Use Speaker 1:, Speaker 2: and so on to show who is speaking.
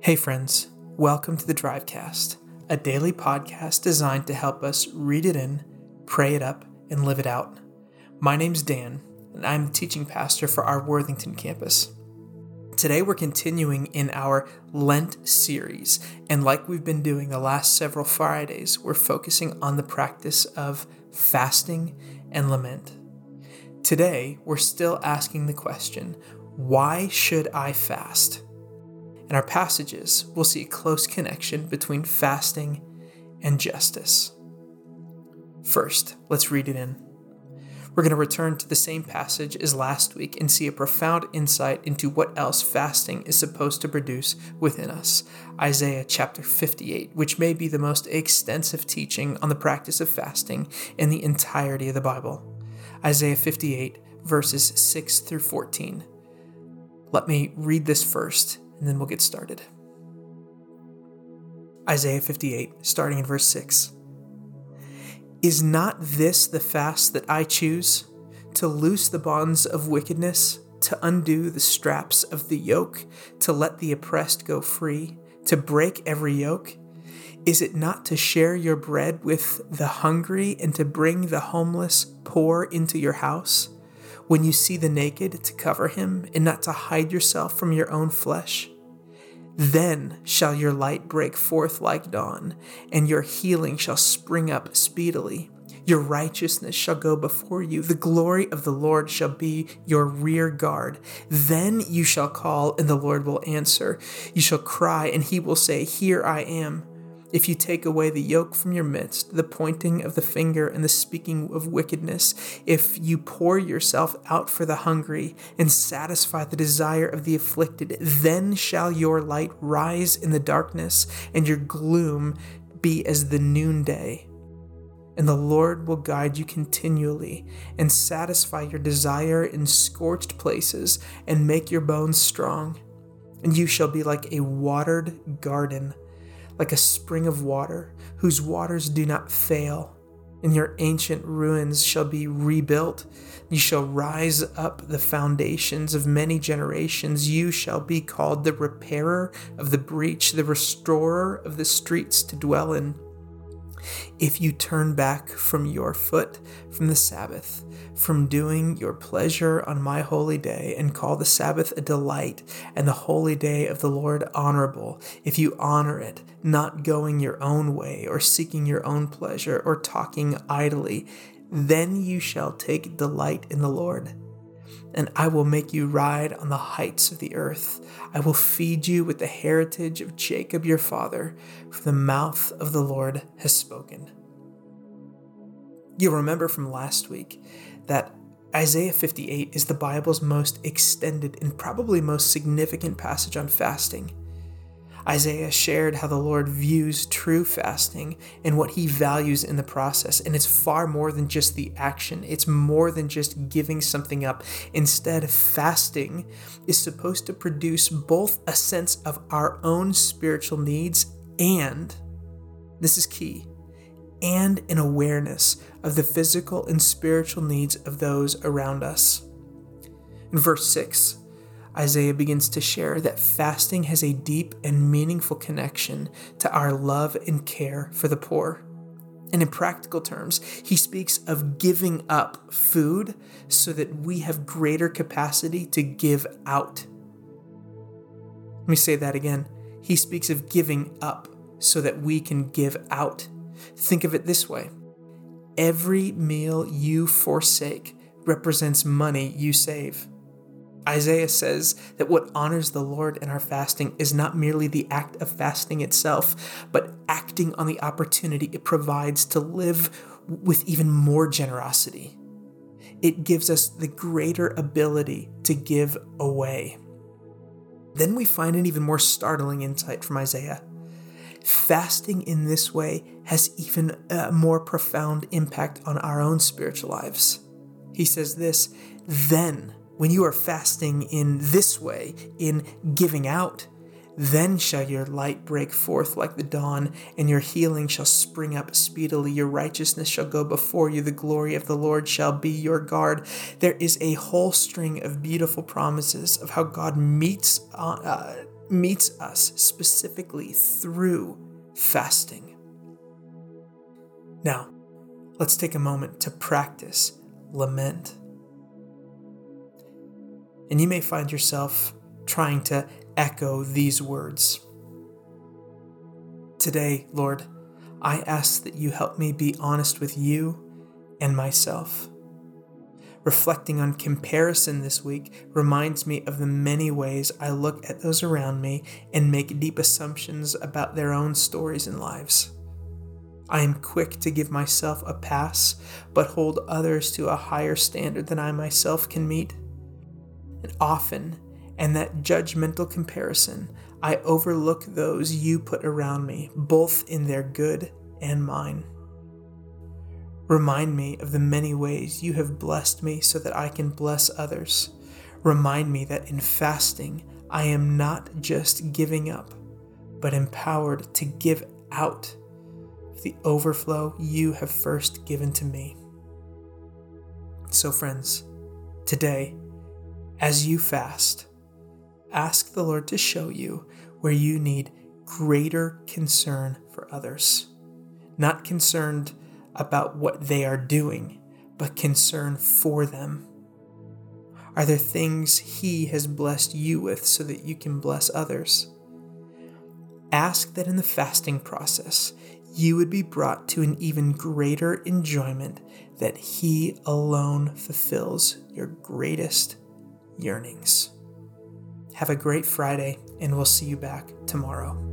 Speaker 1: Hey friends, welcome to the Drivecast, a daily podcast designed to help us read it in, pray it up, and live it out. My name's Dan, and I'm the teaching pastor for our Worthington campus. Today we're continuing in our Lent series, and like we've been doing the last several Fridays, we're focusing on the practice of fasting and lament. Today, we're still asking the question, why should I fast? In our passages, we'll see a close connection between fasting and justice. First, let's read it in. We're going to return to the same passage as last week and see a profound insight into what else fasting is supposed to produce within us. Isaiah chapter 58, which may be the most extensive teaching on the practice of fasting in the entirety of the Bible. Isaiah 58, verses 6 through 14. Let me read this first, and then we'll get started. Isaiah 58, starting in verse 6. Is not this the fast that I choose? To loose the bonds of wickedness, to undo the straps of the yoke, to let the oppressed go free, to break every yoke? Is it not to share your bread with the hungry and to bring the homeless poor into your house? When you see the naked, to cover him and not to hide yourself from your own flesh? Then shall your light break forth like dawn, and your healing shall spring up speedily. Your righteousness shall go before you. The glory of the Lord shall be your rear guard. Then you shall call, and the Lord will answer. You shall cry, and he will say, Here I am. If you take away the yoke from your midst, the pointing of the finger and the speaking of wickedness, if you pour yourself out for the hungry and satisfy the desire of the afflicted, then shall your light rise in the darkness and your gloom be as the noonday. And the Lord will guide you continually and satisfy your desire in scorched places and make your bones strong. And you shall be like a watered garden, like a spring of water, whose waters do not fail, and your ancient ruins shall be rebuilt. You shall rise up the foundations of many generations. You shall be called the repairer of the breach, the restorer of the streets to dwell in. If you turn back from your foot from the Sabbath, from doing your pleasure on my holy day, and call the Sabbath a delight and the holy day of the Lord honorable, if you honor it, not going your own way or seeking your own pleasure or talking idly, then you shall take delight in the Lord. And I will make you ride on the heights of the earth. I will feed you with the heritage of Jacob your father, for the mouth of the Lord has spoken. You'll remember from last week that Isaiah 58 is the Bible's most extended and probably most significant passage on fasting. Isaiah shared how the Lord views true fasting and what he values in the process. And it's far more than just the action. It's more than just giving something up. Instead, fasting is supposed to produce both a sense of our own spiritual needs and, this is key, and an awareness of the physical and spiritual needs of those around us. In verse 6, Isaiah begins to share that fasting has a deep and meaningful connection to our love and care for the poor. And in practical terms, he speaks of giving up food so that we have greater capacity to give out. Let me say that again. He speaks of giving up so that we can give out. Think of it this way. Every meal you forsake represents money you save. Isaiah says that what honors the Lord in our fasting is not merely the act of fasting itself, but acting on the opportunity it provides to live with even more generosity. It gives us the greater ability to give away. Then we find an even more startling insight from Isaiah. Fasting in this way has even a more profound impact on our own spiritual lives. He says this, then, when you are fasting in this way, in giving out, then shall your light break forth like the dawn, and your healing shall spring up speedily. Your righteousness shall go before you. The glory of the Lord shall be your guard. There is a whole string of beautiful promises of how God meets meets us specifically through fasting. Now, let's take a moment to practice lament. And you may find yourself trying to echo these words. Today, Lord, I ask that you help me be honest with you and myself. Reflecting on comparison this week reminds me of the many ways I look at those around me and make deep assumptions about their own stories and lives. I am quick to give myself a pass, but hold others to a higher standard than I myself can meet. And often, in that judgmental comparison, I overlook those you put around me, both in their good and mine. Remind me of the many ways you have blessed me so that I can bless others. Remind me that in fasting, I am not just giving up, but empowered to give out the overflow you have first given to me. So friends, today, as you fast, ask the Lord to show you where you need greater concern for others. Not concerned about what they are doing, but concern for them. Are there things He has blessed you with so that you can bless others? Ask that in the fasting process, you would be brought to an even greater enjoyment that He alone fulfills your greatest yearnings. Have a great Friday, and we'll see you back tomorrow.